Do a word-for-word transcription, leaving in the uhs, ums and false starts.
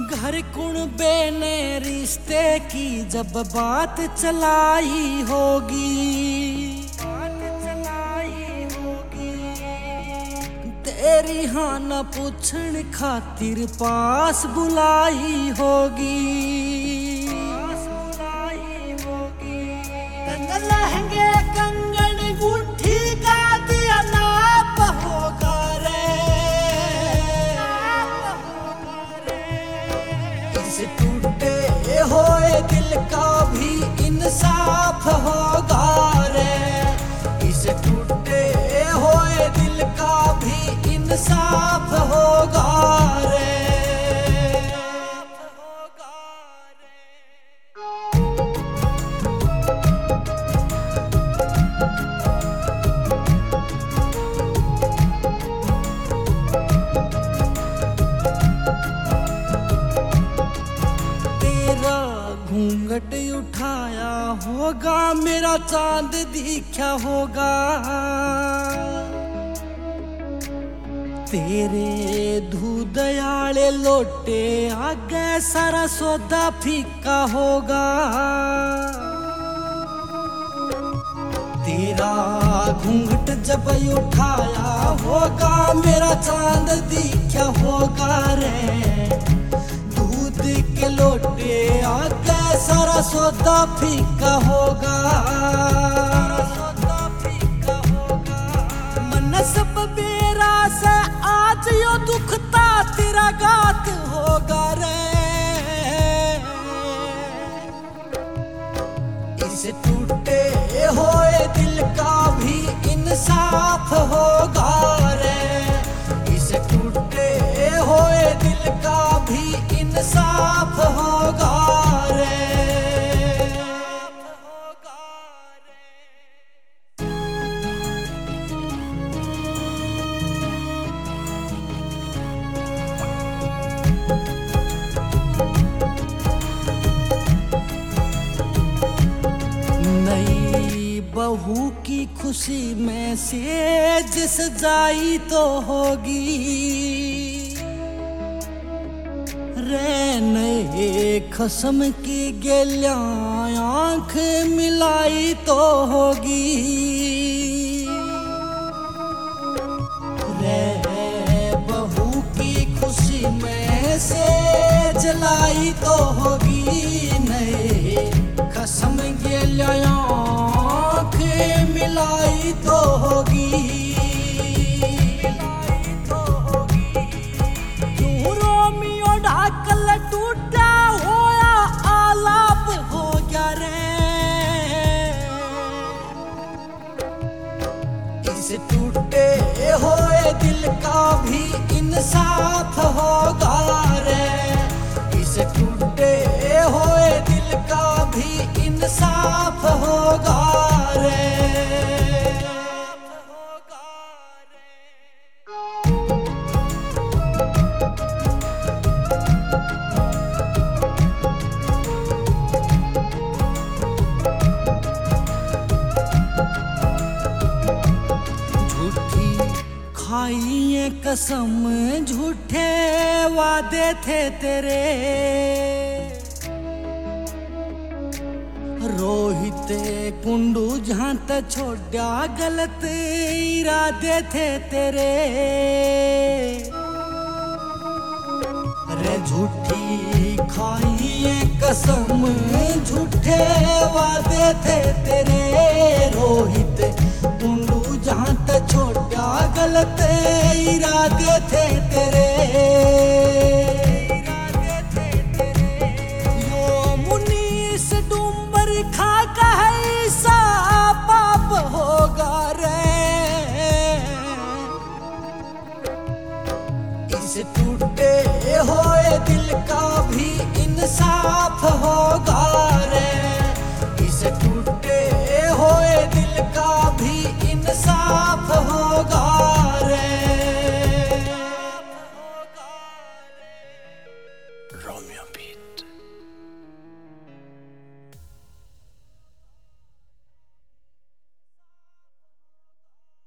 घर कुणबे ने रिश्ते की जब बात चलाई होगी, बात चलाई होगी, तेरी हाँ न पूछण खातिर पास बुलाई होगी, पास बुलाई होगी। लहंगे कंगन गुठी का दिया नाप होगा रे, इस टूटे होए दिल का भी इंसाफ होगा रे, इस टूटे होए दिल का भी इंसाफ होगा रे। घूंघट उठाया होगा मेरा चांद दिखा होगा, तेरे धूदयाले लोटे आगे सारा सौदा फीका होगा, तेरा घूंघट जब उठाया होगा मेरा चांद दिखा होगा रे, दूध के लोटे आगे सारा सौदा फीका होगा, सौदा फीका होगा। मन सब बेरा से आज यो दुखता तेरा गात होगा रे, इस टूटे होए दिल का भी इंसाफ होगा रे, इस टूटे होए दिल का भी इंसाफ होगा रे। नई बहू की खुशी में से जिस जाई तो होगी रे, नए खसम की गेल्या आंख मिलाई तो होगी रे, बहू की खुशी में से जलाई तो होगी, नए खसम गेल्या आंख मिलाई तो होगी, मिलाई तो होगी। क्यों रोमियो ढाकल टूटा होया आलाप हो गया रे, इस टूटे होए दिल का भी इंसाफ होगा रे, इस टूटे होए दिल का भी इंसाफ होगा रे। खाइए कसम झूठे वादे थे तेरे, रोहित कुंडू जहां तक छोड़ा गलत इरादे थे तेरे, रे झूठी खाइए कसम झूठे वादे थे तेरे, रोहित कुंडू जहां तक छोड़ा गलत इरादे थे तेरे, इरादे थे तेरे। यो मुनीस डूंबर खा का है सा पाप होगा रे, इस टूटे होए दिल का भी इंसाफ होगा